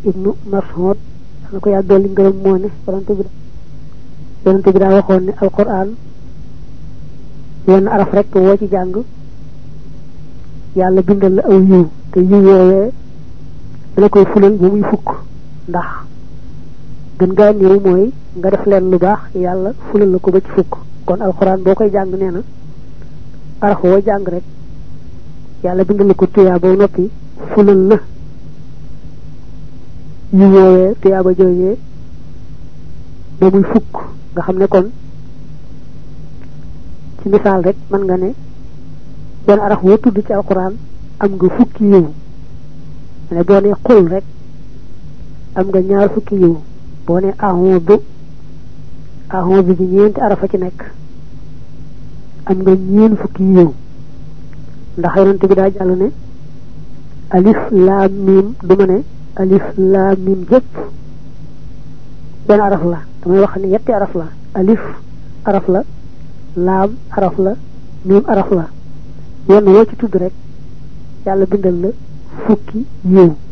ibnu Mas'ud na ko yàlla dolli ngërëm moo ne yonente bi daa waxoon ne alquran yenn araf rek woo ci jàng yàlla bindal la aw yiw te yiw woowee dala koy fulal ba muy fukk ndax gën gaa néew mooy nga def leen lu baax yàlla fulal la ko ba ci fukk kon alquran boo koy jàng nee na araf woo jàng rek yàlla bindal la ko tuyaaba ba noppi fulal la yiw woowee tuyaaba joojee ba muy fukk nga xam ne kon ci misaal rek mën nga ne benn araf woo tudd ci alquran am nga fukki yiw ne boo ne xul rek am nga ñaar fukki yiw boo ne a'udhu bi ñeenti arafa ci nekk am nga ñeen fukki yiw ndax yonent bi daa jàll ne alif laam miim duma ne alif laam miim jëpp benn araf la damay wax ne yetti araf la alif araf la laam araf la miim araf la yenn woo ci tudd rek yàlla bindal la fukki yiw